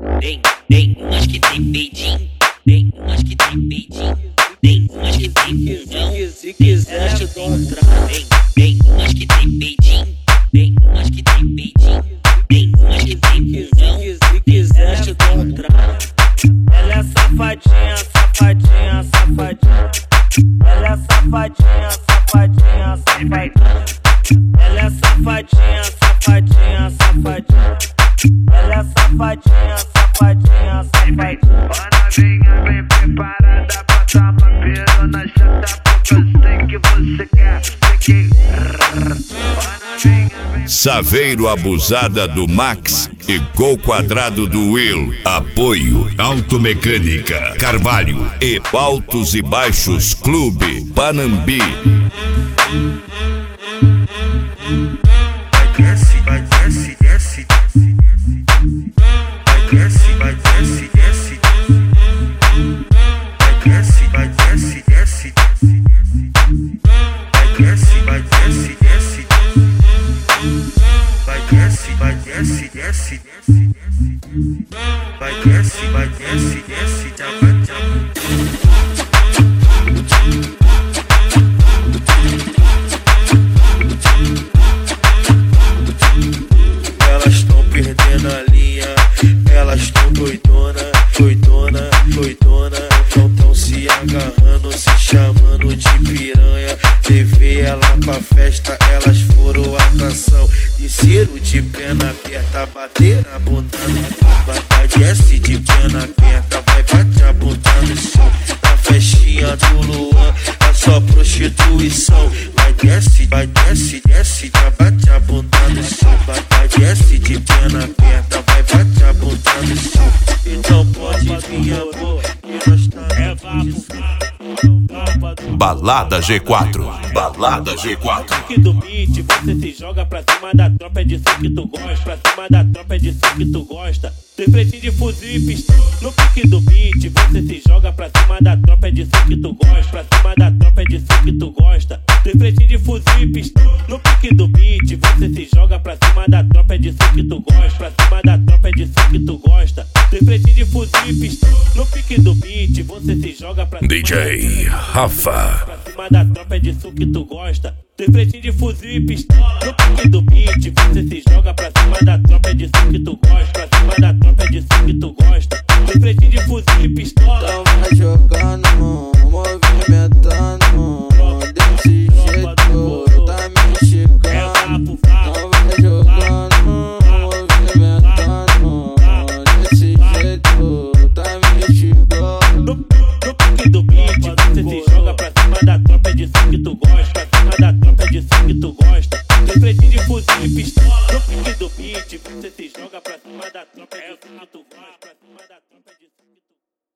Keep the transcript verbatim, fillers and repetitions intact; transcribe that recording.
Tem, tem umas que tem peidinho, tem umas que tem peidinho, tem umas que tem bundão. Se quiser te dou um trago. Tem, tem umas que tem peidinho, tem umas que tem peidinho, tem umas que tem bundão. Se quiser te dou um trago. Ela é safadinha, safadinha, safadinha. Ela é safadinha, safadinha, safadinha. Ela é safadinha, safadinha, safadinha. Ela é safadinha, safadinha, safadinha. Ana vinha bem preparada pra dar uma pirona chata, porque eu sei que você quer, sei que... Saveiro Abusada do Max e Gol Quadrado do Will. Apoio Automecânica Carvalho e Altos e Baixos Clube Panambi. Desce, vai, desce, desce. Vai, desce, vai, desce, desce. Vai, desce, vai, desce, desce. Vai, desce, vai, desce, desce. Vai, desce, vai, desce, desce. Vai, desce, vai, desce, desce. Tchapa, tchapa. Elas tão perdendo a linha, elas tão doidona, doidona, doidona. Tão tão se agarrando, se chamando de piranha. Levei ela pra festa, elas foram atração. Desceram de perna aberta, bater a bunda no chão. Vai, vai, desce de perna aberta, vai, bate a bunda no chão. Na festinha do Luan, é só prostituição. Vai, desce, vai, desce, desce, já bate a bunda no chão. Vai, vai, desce de perna aberta, vai, bate a bunda no chão. Então pode vir, amor, que nós tá É vapo, Balada G quatro. Balada G quatro. pique do beat, você se joga pra cima da tropa, é disso que tu gosta. Pra cima da tropa, é disso que tu gosta. Tem frente de fuzil e pistola. No pique do beat, você se joga pra cima da tropa, é disso que tu gosta. Pra cima da tropa, é disso que tu gosta. Tem frente de fuzil e pistola. No pique do beat, você se joga pra cima da tropa, é disso que tu gosta. Pra cima da tropa, é disso que tu gosta. Tem frente de fuzil e pistola. No pique do beat, você se joga pra cima D J Rafa. Pra cima da tropa, é disso que tu gosta. Tem frente de fuzil e pistola. No pique do beat, você se joga pra cima da tropa, é disso que tu gosta. Pra cima da tropa, é disso que tu gosta. Tem frente de fuzil e pistola. Então vai jogando, movimentando. Desse jeito, tá me chegando. É vapo, Então vai jogando, movimentando. Desse jeito, tá me chegando. No, no pique do beat, você se joga pra cima da tropa, é disso que tu gosta. Pra cima da tropa, é disso que tu gosta. Tem frente de fuzil e pistola. No pique do beat, você se joga pra cima da tropa, é disso que tu gosta. Pra cima da tropa, é disso